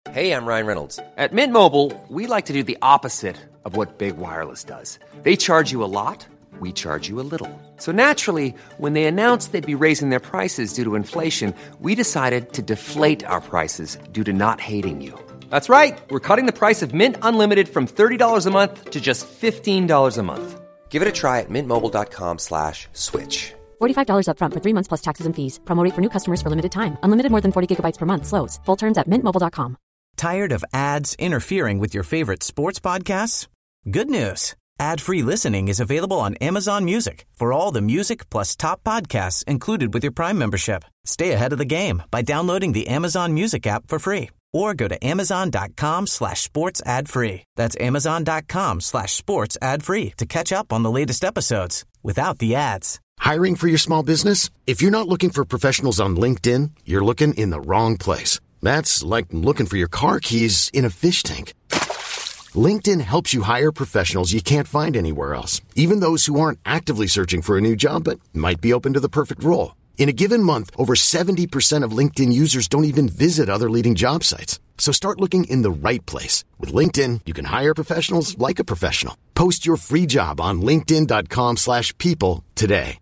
Hey, I'm Ryan Reynolds. At Mint Mobile, we like to do the opposite of what Big Wireless does. They charge you a lot, we charge you a little. So naturally, when they announced they'd be raising their prices due to inflation, we decided to deflate our prices due to not hating you. That's right. We're cutting the price of Mint Unlimited from $30 a month to just $15 a month. Give it a try at mintmobile.com/switch. $45 up front for 3 months plus taxes and fees. Promo rate for new customers for limited time. Unlimited more than 40 gigabytes per month. Slows full terms at mintmobile.com. Tired of ads interfering with your favorite sports podcasts? Good news. Ad-free listening is available on Amazon Music for all the music plus top podcasts included with your Prime membership. Stay ahead of the game by downloading the Amazon Music app for free or go to amazon.com/sports ad free. That's amazon.com/sports ad free to catch up on the latest episodes without the ads. Hiring for your small business? If you're not looking for professionals on LinkedIn, you're looking in the wrong place. That's like looking for your car keys in a fish tank. LinkedIn helps you hire professionals you can't find anywhere else, even those who aren't actively searching for a new job but might be open to the perfect role. In a given month, over 70% of LinkedIn users don't even visit other leading job sites. So start looking in the right place. With LinkedIn, you can hire professionals like a professional. Post your free job on linkedin.com/people today.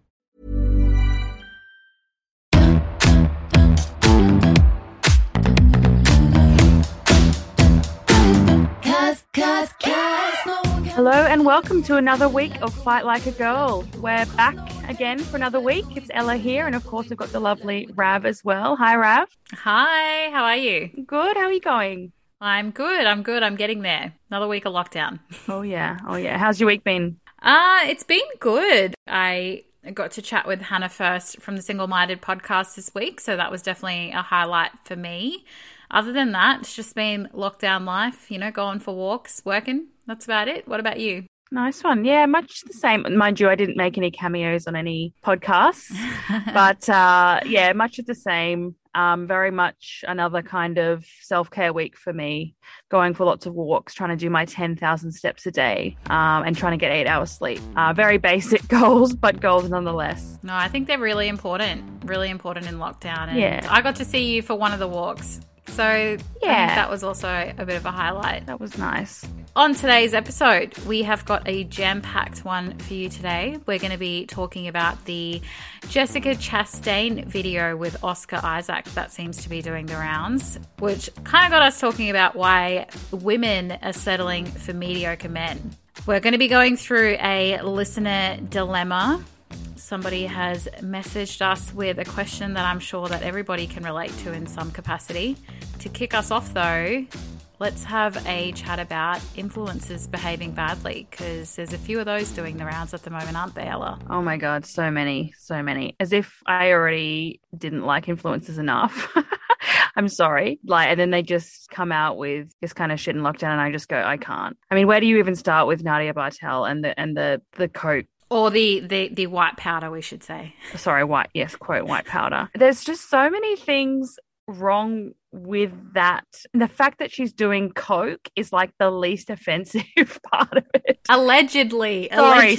Hello and welcome to another week of Fight Like a Girl. We're back again for another week. It's Ella here, and of course we've got the lovely Rav as well. Hi, Rav. Hi, how are you? Good. How are you going? I'm good. I'm getting there. Another week of lockdown. Oh yeah. How's your week been? It's been good. I got to chat with Hannah First from the Single Minded podcast this week, so that was definitely a highlight for me. Other than that, it's just been lockdown life, going for walks, working. That's about it. What about you? Nice one. Yeah, much the same. Mind you, I didn't make any cameos on any podcasts, but yeah, much of the same. Very much another kind of self-care week for me, going for lots of walks, trying to do my 10,000 steps a day, and trying to get 8 hours sleep. Very basic goals, but goals nonetheless. No, I think they're really important in lockdown. And yeah. I got to see you for one of the walks. So yeah, I think that was also a bit of a highlight. That was nice. On today's episode, we have got a jam-packed one for you today. We're going to be talking about the Jessica Chastain video with Oscar Isaac that seems to be doing the rounds, which kind of got us talking about why women are settling for mediocre men. We're going to be going through a listener dilemma. Somebody has messaged us with a question that I'm sure that everybody can relate to in some capacity. To kick us off though, let's have a chat about influencers behaving badly, because there's a few of those doing the rounds at the moment, aren't there, Ella? Oh my God, so many. As if I already didn't like influencers enough. I'm sorry. And then they just come out with this kind of shit in lockdown and I just go, I can't. I mean, where do you even start with Nadia Bartel and the Coke? Or the white powder, we should say. Sorry, white. Yes, quote, white powder. There's just so many things wrong with that. And the fact that she's doing Coke is like the least offensive part of it. Allegedly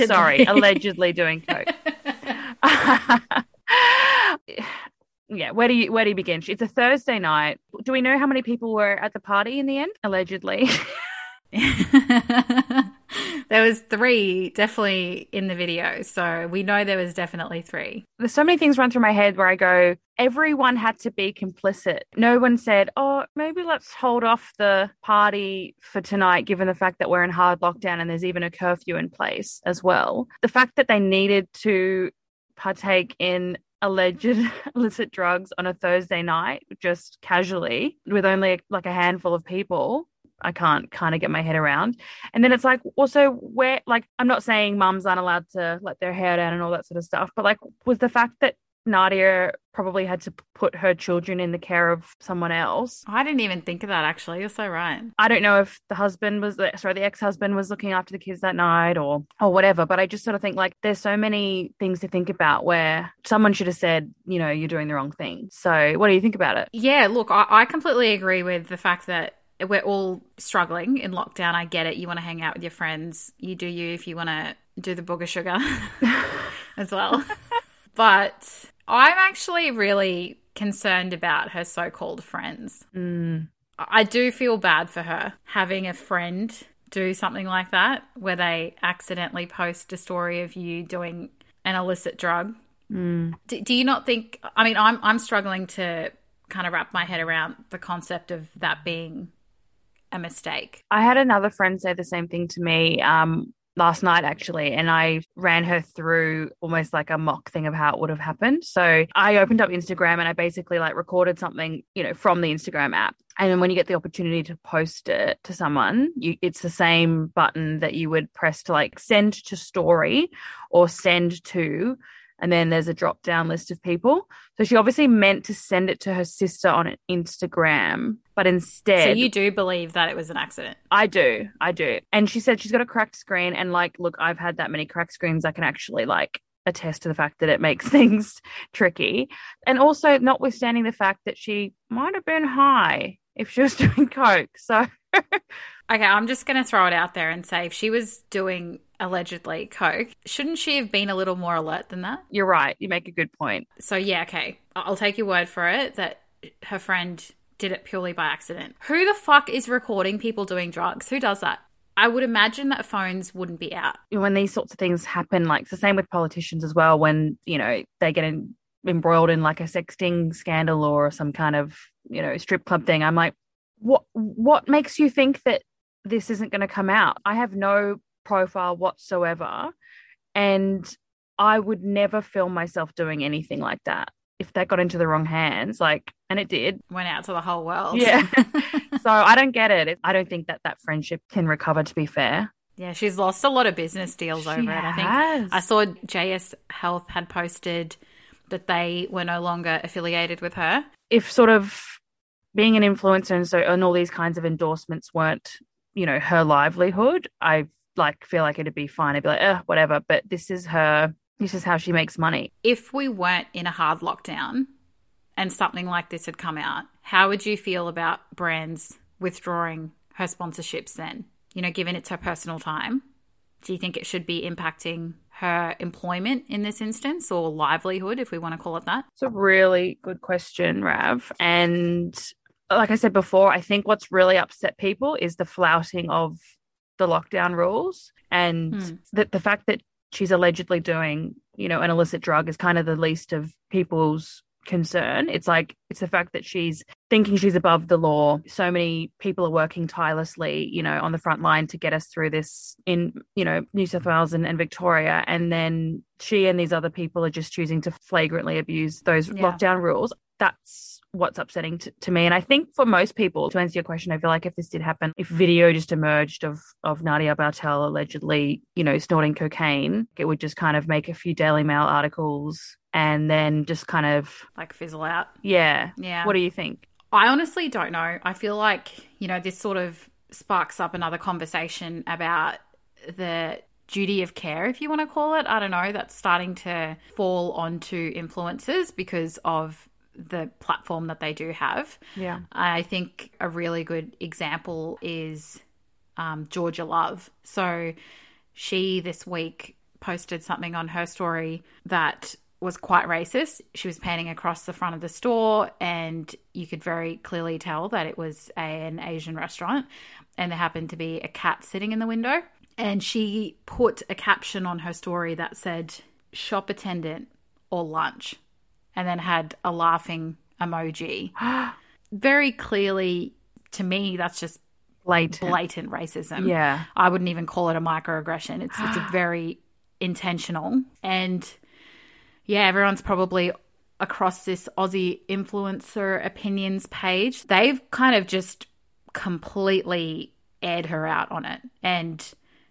allegedly doing Coke. Yeah, where do you begin? It's a Thursday night. Do we know how many people were at the party in the end? Allegedly. There was 3 definitely in the video, so we know there was definitely 3. There's so many things run through my head where I go, everyone had to be complicit. No one said, oh, maybe let's hold off the party for tonight, given the fact that we're in hard lockdown and there's even a curfew in place as well. The fact that they needed to partake in alleged illicit drugs on a Thursday night, just casually, with only like a handful of people, I can't kind of get my head around. And then it's like, also, where, like, I'm not saying mums aren't allowed to let their hair down and all that sort of stuff, but like, was the fact that Nadia probably had to put her children in the care of someone else. I didn't even think of that, actually. You're so right. I don't know if the ex-husband was looking after the kids that night or whatever, but I just sort of think like there's so many things to think about where someone should have said, you're doing the wrong thing. So what do you think about it? Yeah, look, I completely agree with the fact that we're all struggling in lockdown. I get it. You want to hang out with your friends. You do you if you want to do the booger sugar as well. But I'm actually really concerned about her so-called friends. I do feel bad for her having a friend do something like that where they accidentally post a story of you doing an illicit drug. Do you not think, I mean, I'm struggling to kind of wrap my head around the concept of that being a mistake. I had another friend say the same thing to me last night, actually, and I ran her through almost like a mock thing of how it would have happened. So I opened up Instagram and I basically like recorded something, from the Instagram app. And then when you get the opportunity to post it to someone, it's the same button that you would press to like send to story or send to, and then there's a drop down list of people. So she obviously meant to send it to her sister on Instagram, but instead. So you do believe that it was an accident? I do. And she said she's got a cracked screen, and like, look, I've had that many cracked screens. I can actually like attest to the fact that it makes things tricky. And also notwithstanding the fact that she might have been high if she was doing coke. So okay, I'm just going to throw it out there and say if she was doing allegedly coke, shouldn't she have been a little more alert than that? You're right. You make a good point. So yeah, okay. I'll take your word for it that her friend did it purely by accident. Who the fuck is recording people doing drugs? Who does that? I would imagine that phones wouldn't be out. When these sorts of things happen, like it's the same with politicians as well, when, they get embroiled in like a sexting scandal or some kind of, strip club thing. I'm like, what makes you think that this isn't going to come out? I have no profile whatsoever, and I would never film myself doing anything like that if that got into the wrong hands, and it did. Went out to the whole world. Yeah. So I don't get it. I don't think that friendship can recover, to be fair. Yeah, she's lost a lot of business deals over it. I think I saw JS Health had posted that they were no longer affiliated with her. If sort of being an influencer and all these kinds of endorsements weren't, her livelihood, I feel like it'd be fine. I'd be like, whatever. But this is how she makes money. If we weren't in a hard lockdown and something like this had come out, how would you feel about brands withdrawing her sponsorships then? Given it's her personal time, do you think it should be impacting her employment in this instance, or livelihood, if we want to call it that? It's a really good question, Rav. And like I said before, I think what's really upset people is the flouting of the lockdown rules, and the fact that she's allegedly doing, an illicit drug is kind of the least of people's concern. It's the fact that she's thinking she's above the law. So many people are working tirelessly, on the front line to get us through this in, New South Wales and Victoria. And then she and these other people are just choosing to flagrantly abuse those lockdown rules. That's what's upsetting to me. And I think for most people, to answer your question, I feel like if this did happen, if video just emerged of Nadia Bartel allegedly, snorting cocaine, it would just kind of make a few Daily Mail articles and then just kind of like fizzle out. Yeah. Yeah. What do you think? I honestly don't know. I feel like, this sort of sparks up another conversation about the duty of care, if you want to call it. I don't know. That's starting to fall onto influencers because of the platform that they do have. Yeah. I think a really good example is Georgia Love. So she this week posted something on her story that was quite racist. She was panning across the front of the store and you could very clearly tell that it was an Asian restaurant, and there happened to be a cat sitting in the window. And she put a caption on her story that said, "Shop attendant or lunch," and then had a laughing emoji. Very clearly, to me, that's just blatant racism. Yeah. I wouldn't even call it a microaggression. It's a very intentional. And yeah, everyone's probably across this Aussie influencer opinions page. They've kind of just completely aired her out on it. And,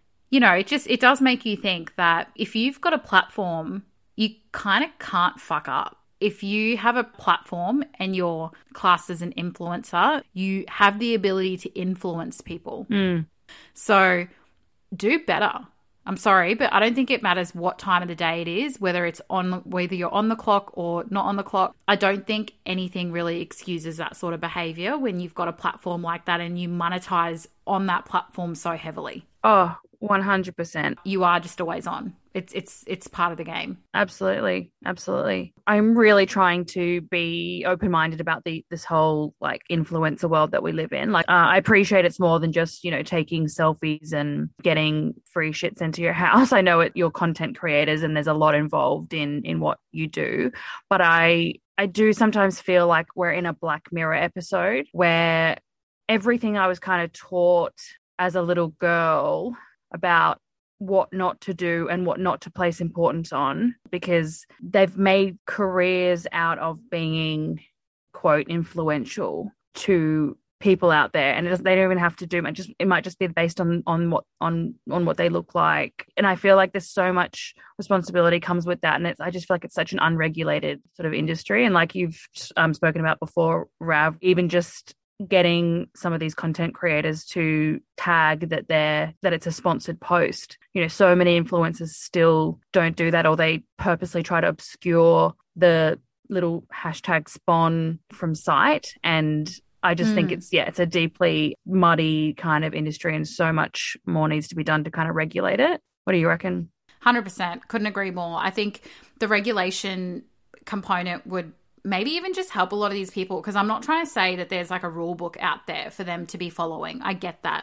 it does make you think that if you've got a platform, you kind of can't fuck up. If you have a platform and you're classed as an influencer, you have the ability to influence people. So do better. I'm sorry, but I don't think it matters what time of the day it is, whether you're on the clock or not on the clock. I don't think anything really excuses that sort of behavior when you've got a platform like that and you monetize on that platform so heavily. Oh, 100%. You are just always on. It's part of the game. Absolutely. Absolutely. I'm really trying to be open-minded about this whole like influencer world that we live in. Like, I appreciate it's more than just, taking selfies and getting free shit sent to your house. I know you're content creators and there's a lot involved in what you do, but I do sometimes feel like we're in a Black Mirror episode where everything I was kind of taught as a little girl about what not to do and what not to place importance on, because they've made careers out of being, quote, influential to people out there, and they don't even have to do much. It might just be based on what they look like. And I feel like there's so much responsibility comes with that, and I just feel like it's such an unregulated sort of industry. And like you've spoken about before, Rav, even just getting some of these content creators to tag that it's a sponsored post. So many influencers still don't do that, or they purposely try to obscure the little hashtag spawn from site. And I just think it's a deeply muddy kind of industry, and so much more needs to be done to kind of regulate it. What do you reckon? 100%. Couldn't agree more. I think the regulation component would maybe even just help a lot of these people, because I'm not trying to say that there's like a rule book out there for them to be following. I get that.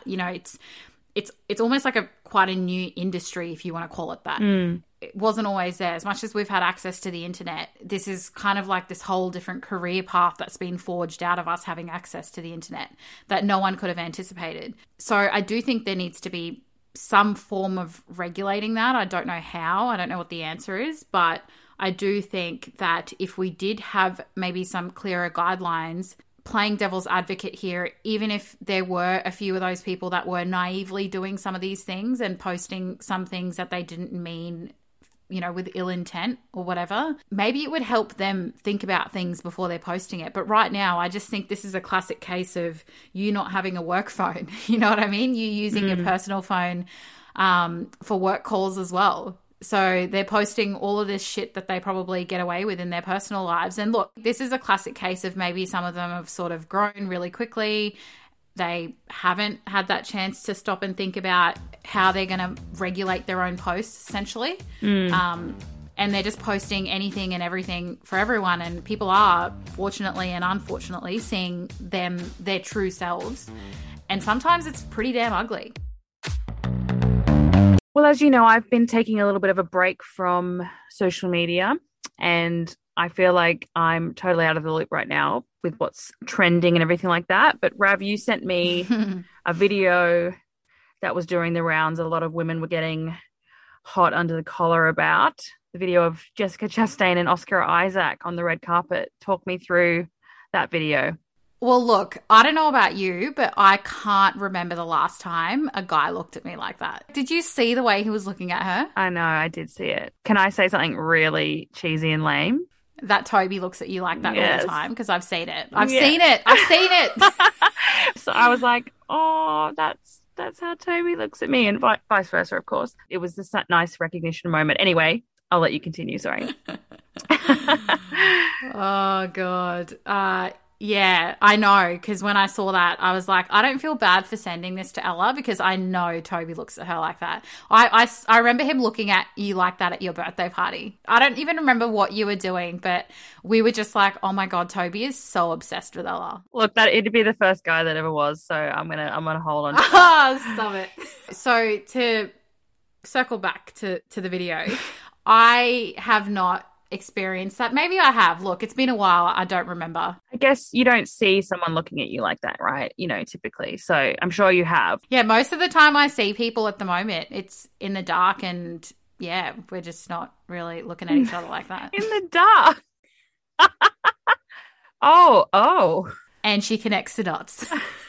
It's almost like quite a new industry, if you want to call it that. It wasn't always there. As much as we've had access to the internet, this is kind of like this whole different career path that's been forged out of us having access to the internet that no one could have anticipated. So I do think there needs to be some form of regulating that. I don't know how. I don't know what the answer is, but I do think that if we did have maybe some clearer guidelines, playing devil's advocate here, even if there were a few of those people that were naively doing some of these things and posting some things that they didn't mean, with ill intent or whatever, maybe it would help them think about things before they're posting it. But right now, I just think this is a classic case of you not having a work phone. You know what I mean? You using your personal phone for work calls as well. So they're posting all of this shit that they probably get away with in their personal lives. And look, this is a classic case of maybe some of them have sort of grown really quickly. They haven't had that chance to stop and think about how they're going to regulate their own posts, essentially. And they're just posting anything and everything for everyone. And people are, fortunately and unfortunately, seeing their true selves. And sometimes it's pretty damn ugly. Well, as you know, I've been taking a little bit of a break from social media, and I feel like I'm totally out of the loop right now with what's trending and everything like that. But Rav, you sent me a video that was doing the rounds. A lot of women were getting hot under the collar about the video of Jessica Chastain and Oscar Isaac on the red carpet. Talk me through that video. Well, look, I don't know about you, but I can't remember the last time a guy looked at me like that. Did you see the way he was looking at her? I know, I did see it. Can I say something really cheesy and lame? That Toby looks at you like that all the time, because I've seen it. I've Yeah. seen it. I've seen it. So I was like, oh, that's how Toby looks at me, and vice versa, of course. It was this nice recognition moment. Anyway, I'll let you continue. Sorry. Oh, God. Yeah, I know, because when I saw that, I was like, I don't feel bad for sending this to Ella, because I know Toby looks at her like that. I remember him looking at you like that at your birthday party. I don't even remember what you were doing, but we were just like, oh my God, Toby is so obsessed with Ella. Look, it'd be the first guy that ever was, so I'm gonna hold on to Oh, stop it. So to circle back to the video, I have not experienced that. Maybe I have. Look, it's been a while. I don't remember. I guess you don't see someone looking at you like that, right? Typically. So I'm sure you have. Yeah, most of the time I see people at the moment, it's in the dark, and yeah, we're just not really looking at each other like that. In the dark. Oh. And she connects the dots.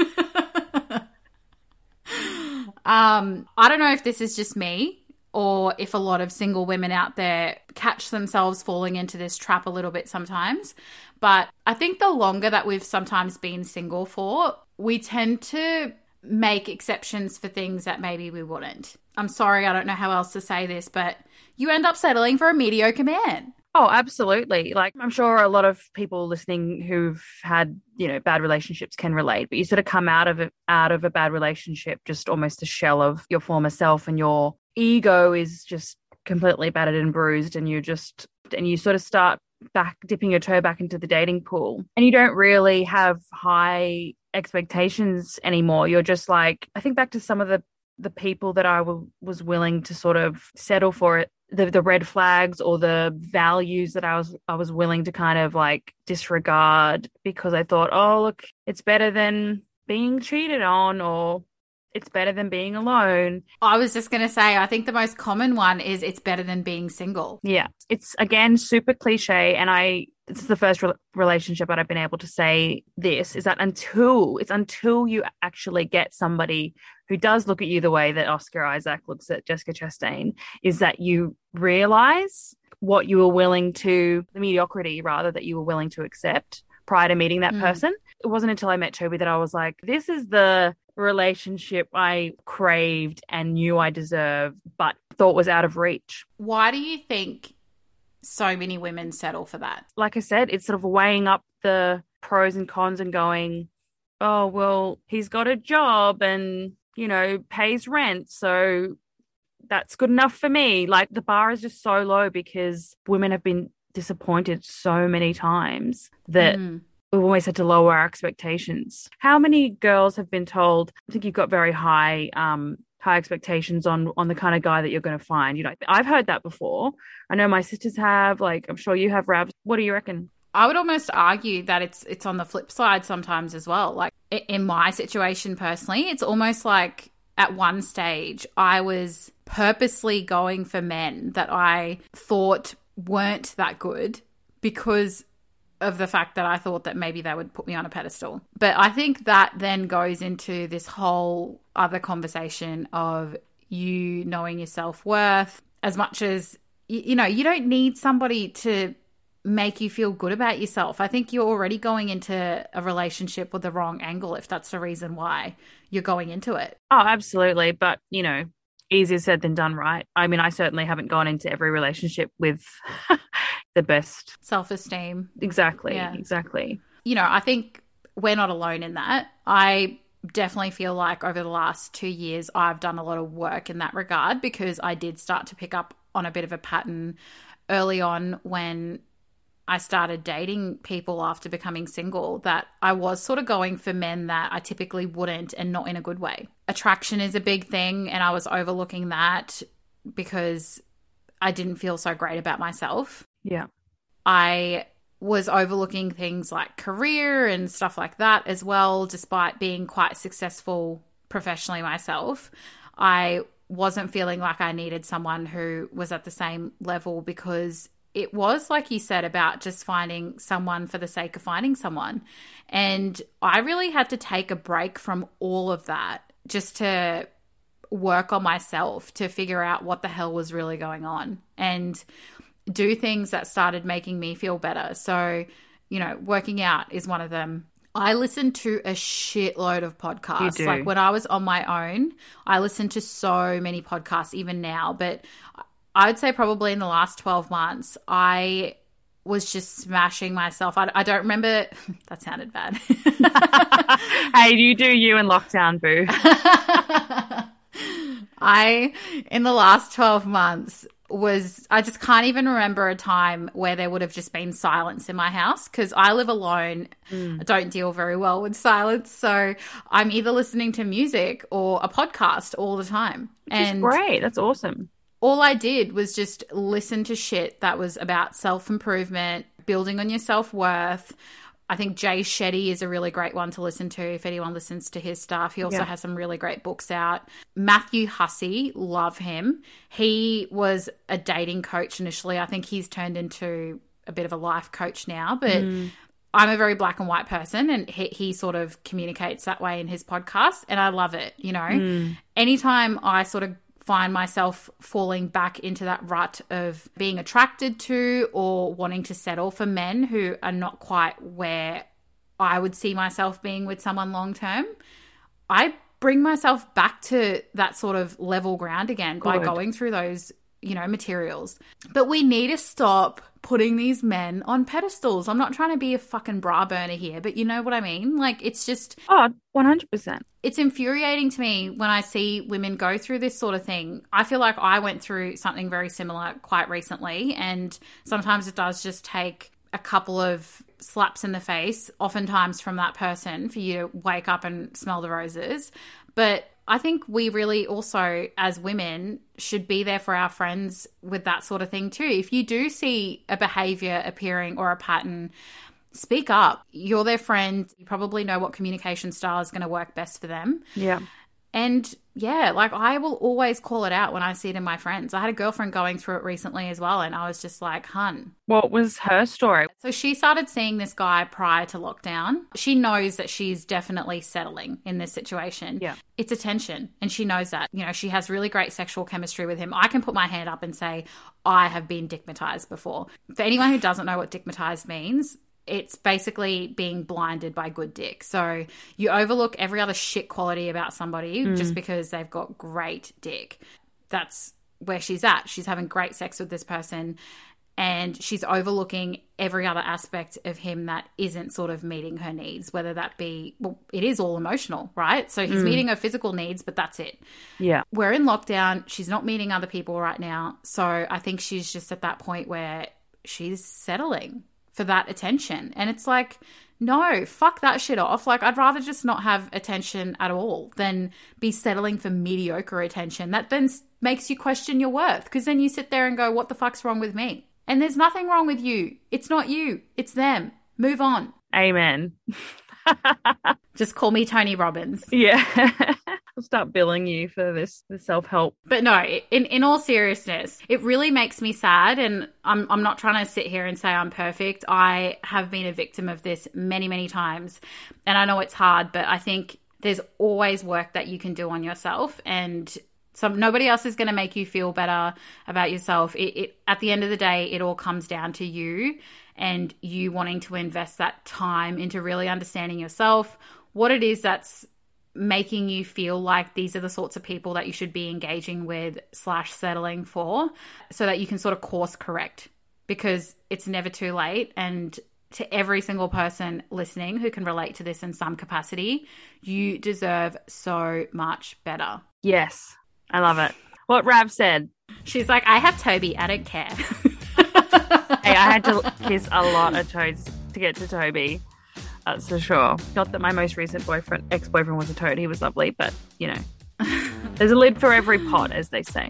I don't know if this is just me, or if a lot of single women out there catch themselves falling into this trap a little bit sometimes. But I think the longer that we've sometimes been single for, we tend to make exceptions for things that maybe we wouldn't. I'm sorry, I don't know how else to say this, but you end up settling for a mediocre man. Oh, absolutely. Like, I'm sure a lot of people listening who've had, bad relationships can relate, but you sort of come out of a bad relationship just almost a shell of your former self, and your ego is just completely battered and bruised, and you sort of start back dipping your toe back into the dating pool, and you don't really have high expectations anymore. You're just like, I think back to some of the people that I was willing to sort of settle for it, the red flags or the values that I was willing to kind of like disregard because I thought, oh, look, it's better than being cheated on, or it's better than being alone. I was just going to say, I think the most common one is it's better than being single. Yeah. It's, again, super cliche. And this is the first relationship that I've been able to say this, is that until you actually get somebody who does look at you the way that Oscar Isaac looks at Jessica Chastain, is that you realize what you were willing to, the mediocrity rather, that you were willing to accept prior to meeting that person. It wasn't until I met Toby that I was like, this is the relationship I craved and knew I deserved, but thought was out of reach. Why do you think so many women settle for that? Like I said, it's sort of weighing up the pros and cons and going, oh, well, he's got a job and, pays rent, so that's good enough for me. Like, the bar is just so low because women have been disappointed so many times that we've always had to lower our expectations. How many girls have been told, I think you've got very high expectations on the kind of guy that you're going to find? I've heard that before. I know my sisters have, like, I'm sure you have, Rabs. What do you reckon? I would almost argue that it's on the flip side sometimes as well. Like, in my situation personally, it's almost like at one stage I was purposely going for men that I thought weren't that good because of the fact that I thought that maybe they would put me on a pedestal. But I think that then goes into this whole other conversation of you knowing your self-worth. As much as, you don't need somebody to make you feel good about yourself. I think you're already going into a relationship with the wrong angle if that's the reason why you're going into it. Oh, absolutely. But, easier said than done, right? I mean, I certainly haven't gone into every relationship with the best self-esteem. Exactly. Yeah. Exactly. I think we're not alone in that. I definitely feel like over the last 2 years, I've done a lot of work in that regard because I did start to pick up on a bit of a pattern early on when I started dating people after becoming single, that I was sort of going for men that I typically wouldn't, and not in a good way. Attraction is a big thing, and I was overlooking that because I didn't feel so great about myself. Yeah. I was overlooking things like career and stuff like that as well, despite being quite successful professionally myself. I wasn't feeling like I needed someone who was at the same level because it was, like you said, about just finding someone for the sake of finding someone. And I really had to take a break from all of that just to work on myself, to figure out what the hell was really going on and do things that started making me feel better. So, working out is one of them. I listened to a shitload of podcasts. Like, when I was on my own, I listened to so many podcasts, even now. But I would say probably in the last 12 months, I was just smashing myself. I don't remember. That sounded bad. Hey, you do you in lockdown, boo. In the last 12 months, I just can't even remember a time where there would have just been silence in my house because I live alone. I don't deal very well with silence. So I'm either listening to music or a podcast all the time. Which is great. That's awesome. All I did was just listen to shit that was about self-improvement, building on your self-worth. I think Jay Shetty is a really great one to listen to if anyone listens to his stuff. He also has some really great books out. Matthew Hussey, love him. He was a dating coach initially. I think he's turned into a bit of a life coach now, but I'm a very black and white person, and he sort of communicates that way in his podcast, and I love it. Anytime I sort of find myself falling back into that rut of being attracted to or wanting to settle for men who are not quite where I would see myself being with someone long term, I bring myself back to that sort of level ground again by going through those, materials. But we need to stop putting these men on pedestals. I'm not trying to be a fucking bra burner here, but you know what I mean? Like, it's just... Oh, 100%. It's infuriating to me when I see women go through this sort of thing. I feel like I went through something very similar quite recently, and sometimes it does just take a couple of slaps in the face, oftentimes from that person, for you to wake up and smell the roses. But I think we really also, as women, should be there for our friends with that sort of thing too. If you do see a behavior appearing or a pattern, speak up. You're their friend. You probably know what communication style is going to work best for them. Yeah. And yeah, like, I will always call it out when I see it in my friends. I had a girlfriend going through it recently as well, and I was just like, hun. What was her story? So she started seeing this guy prior to lockdown. She knows that she's definitely settling in this situation. Yeah. It's attention, and she knows that. She has really great sexual chemistry with him. I can put my hand up and say, I have been dickmatized before. For anyone who doesn't know what dickmatized means, it's basically being blinded by good dick. So you overlook every other shit quality about somebody just because they've got great dick. That's where she's at. She's having great sex with this person, and she's overlooking every other aspect of him that isn't sort of meeting her needs, whether that be, well, it is all emotional, right? So he's meeting her physical needs, but that's it. Yeah. We're in lockdown. She's not meeting other people right now. So I think she's just at that point where she's settling for that attention. And it's like, no, fuck that shit off. Like, I'd rather just not have attention at all than be settling for mediocre attention. That then makes you question your worth, because then you sit there and go, what the fuck's wrong with me? And there's nothing wrong with you. It's not you. It's them. Move on. Amen. Just call me Tony Robbins. Yeah. I'll start billing you for this self-help. But no, in all seriousness, it really makes me sad, and I'm not trying to sit here and say I'm perfect. I have been a victim of this many, many times, and I know it's hard, but I think there's always work that you can do on yourself, and nobody else is going to make you feel better about yourself. At the end of the day, it all comes down to you and you wanting to invest that time into really understanding yourself, what it is that's making you feel like these are the sorts of people that you should be engaging with / settling for, so that you can sort of course correct, because it's never too late. And to every single person listening who can relate to this in some capacity, you deserve so much better. Yes, I love it. What Rav said. She's like, I have Toby, I don't care. Hey, I had to kiss a lot of toads to get to Toby. That's for sure. Not that my most recent ex-boyfriend was a toad. He was lovely, but, there's a lid for every pot, as they say.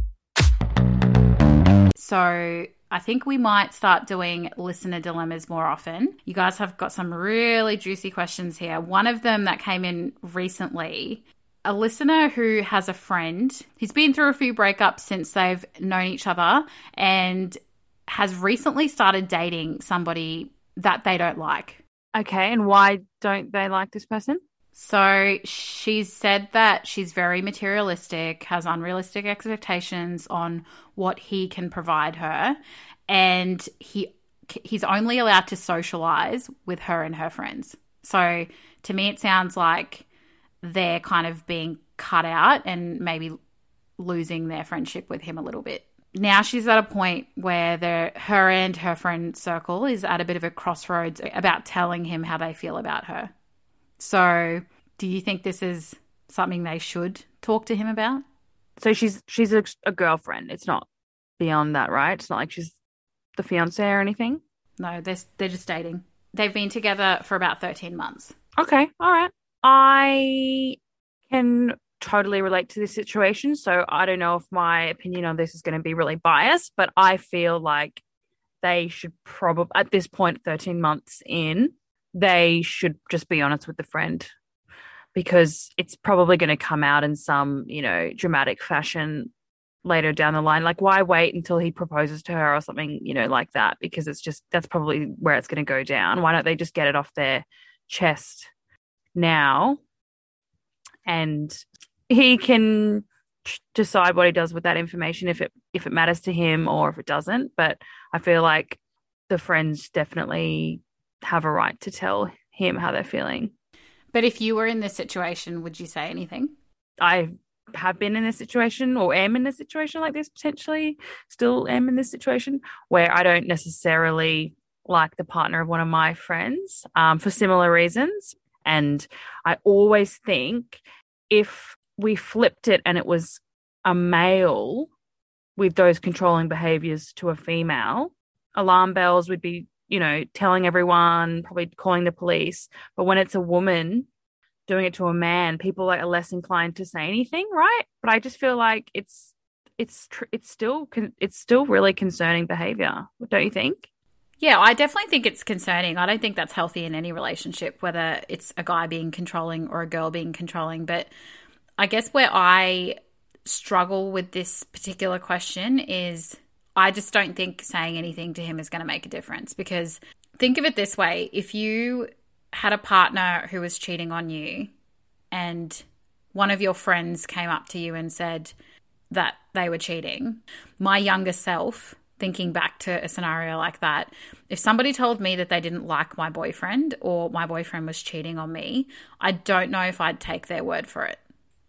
So I think we might start doing listener dilemmas more often. You guys have got some really juicy questions here. One of them that came in recently, a listener who has a friend. He's been through a few breakups since they've known each other and has recently started dating somebody that they don't like. Okay, and why don't they like this person? So she's said that she's very materialistic, has unrealistic expectations on what he can provide her, and he's only allowed to socialize with her and her friends. So to me, it sounds like they're kind of being cut out and maybe losing their friendship with him a little bit. Now she's at a point where her and her friend circle is at a bit of a crossroads about telling him how they feel about her. So do you think this is something they should talk to him about? So she's a girlfriend. It's not beyond that, right? It's not like she's the fiancé or anything? No, they're just dating. They've been together for about 13 months. Okay, all right. I can totally relate to this situation, so I don't know if my opinion on this is going to be really biased, but I feel like they should probably, at this point, 13 months in, they should just be honest with the friend, because it's probably going to come out in some, dramatic fashion later down the line. Like, why wait until he proposes to her or something, like that? Because that's probably where it's going to go down. Why don't they just get it off their chest now, and he can decide what he does with that information, if it matters to him or if it doesn't. But I feel like the friends definitely have a right to tell him how they're feeling. But if you were in this situation, would you say anything? I have been in this situation or am in a situation like this, potentially still am in this situation where I don't necessarily like the partner of one of my friends for similar reasons. And I always think if we flipped it and it was a male with those controlling behaviors to a female, alarm bells would be, telling everyone, probably calling the police. But when it's a woman doing it to a man, people are less inclined to say anything, right? But I just feel like it's still really concerning behavior, don't you think? Yeah, I definitely think it's concerning. I don't think that's healthy in any relationship, whether it's a guy being controlling or a girl being controlling. But I guess where I struggle with this particular question is I just don't think saying anything to him is going to make a difference. Because think of it this way. If you had a partner who was cheating on you and one of your friends came up to you and said that they were cheating, my younger self, thinking back to a scenario like that, if somebody told me that they didn't like my boyfriend or my boyfriend was cheating on me, I don't know if I'd take their word for it.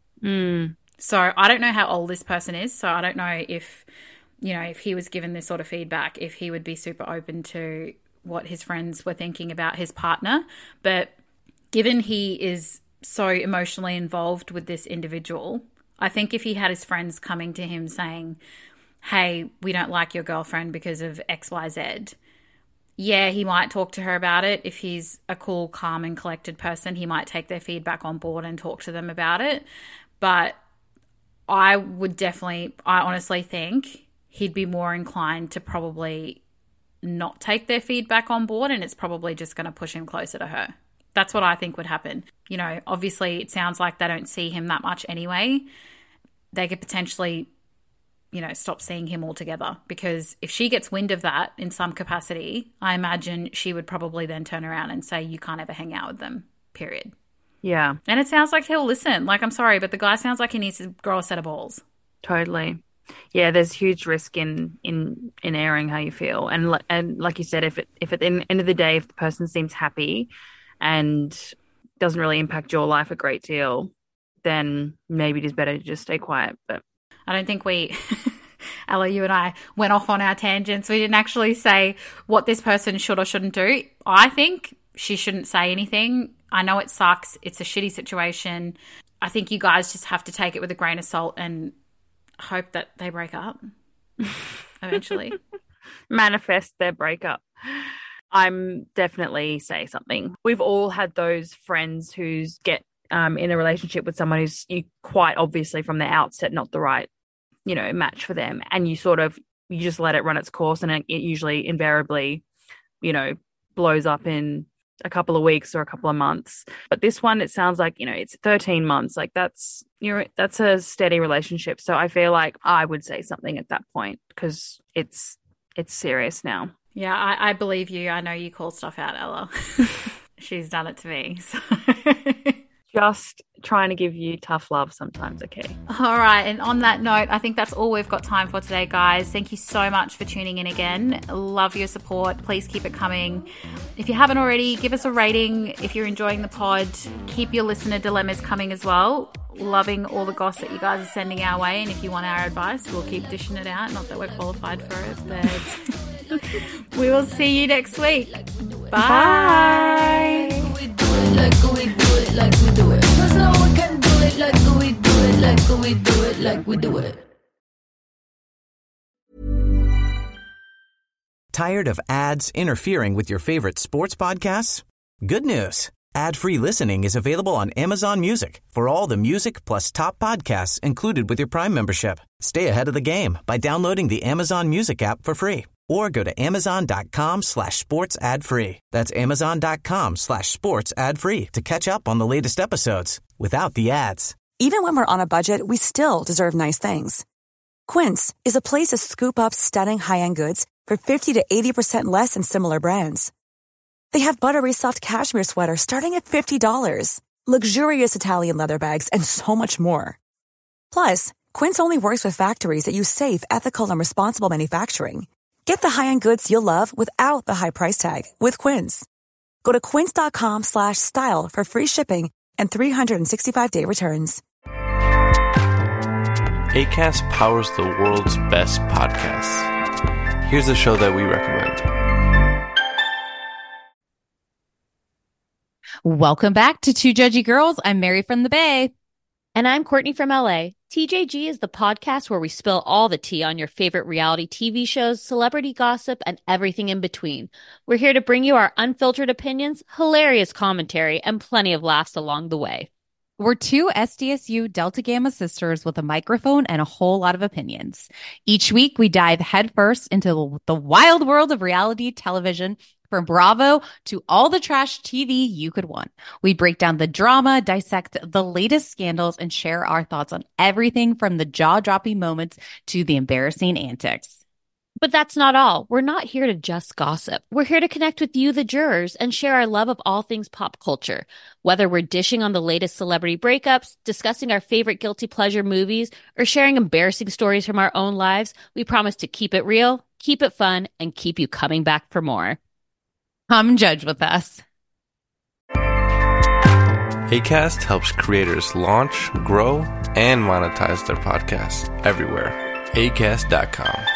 So I don't know how old this person is. So I don't know if he was given this sort of feedback, if he would be super open to what his friends were thinking about his partner. But given he is so emotionally involved with this individual, I think if he had his friends coming to him saying, hey, we don't like your girlfriend because of XYZ, yeah, he might talk to her about it. If he's a cool, calm and collected person, he might take their feedback on board and talk to them about it. But I honestly think he'd be more inclined to probably not take their feedback on board, and it's probably just going to push him closer to her. That's what I think would happen. Obviously it sounds like they don't see him that much anyway. They could potentially stop seeing him altogether, because if she gets wind of that in some capacity, I imagine she would probably then turn around and say, you can't ever hang out with them, period. Yeah. And it sounds like he'll listen. Like, I'm sorry, but the guy sounds like he needs to grow a set of balls. Totally. Yeah, there's huge risk in airing how you feel. And like you said, if at the end of the day, if the person seems happy and doesn't really impact your life a great deal, then maybe it is better to just stay quiet. But I don't think Ella, you and I went off on our tangents. We didn't actually say what this person should or shouldn't do. I think she shouldn't say anything. I know it sucks. It's a shitty situation. I think you guys just have to take it with a grain of salt and hope that they break up eventually. Manifest their breakup. I'm definitely say something. We've all had those friends who get in a relationship with someone who's quite obviously from the outset not the right match for them, and you just let it run its course, and it usually invariably blows up in a couple of weeks or a couple of months. But this one, it sounds like it's 13 months. Like that's a steady relationship. So I feel like I would say something at that point, because it's serious now. Yeah, I believe you. I know you call stuff out, Ella. She's done it to me. So. Just trying to give you tough love sometimes, okay? All right. And on that note, I think that's all we've got time for today, guys. Thank you so much for tuning in again. Love your support. Please keep it coming. If you haven't already, give us a rating. If you're enjoying the pod, keep your listener dilemmas coming as well. Loving all the goss that you guys are sending our way. And if you want our advice, we'll keep dishing it out. Not that we're qualified for it, but we will see you next week. Bye. Tired of ads interfering with your favorite sports podcasts? Good news. Ad-free listening is available on Amazon Music for all the music plus top podcasts included with your Prime membership. Stay ahead of the game by downloading the Amazon Music app for free, or go to amazon.com/sports ad free. That's amazon.com/sports ad free to catch up on the latest episodes without the ads. Even when we're on a budget, we still deserve nice things. Quince is a place to scoop up stunning high-end goods for 50 to 80% less than similar brands. They have buttery soft cashmere sweaters starting at $50, luxurious Italian leather bags, and so much more. Plus, Quince only works with factories that use safe, ethical, and responsible manufacturing. Get the high-end goods you'll love without the high price tag with Quince. Go to quince.com/style for free shipping and 365-day returns. Acast powers the world's best podcasts. Here's a show that we recommend. Welcome back to Two Judgy Girls. I'm Mary from the Bay. And I'm Courtney from LA. TJG is the podcast where we spill all the tea on your favorite reality TV shows, celebrity gossip, and everything in between. We're here to bring you our unfiltered opinions, hilarious commentary, and plenty of laughs along the way. We're two SDSU Delta Gamma sisters with a microphone and a whole lot of opinions. Each week, we dive headfirst into the wild world of reality television, from Bravo to all the trash TV you could want. We break down the drama, dissect the latest scandals, and share our thoughts on everything from the jaw-dropping moments to the embarrassing antics. But that's not all. We're not here to just gossip. We're here to connect with you, the jurors, and share our love of all things pop culture. Whether we're dishing on the latest celebrity breakups, discussing our favorite guilty pleasure movies, or sharing embarrassing stories from our own lives, we promise to keep it real, keep it fun, and keep you coming back for more. Come judge with us. Acast helps creators launch, grow, and monetize their podcasts everywhere. Acast.com.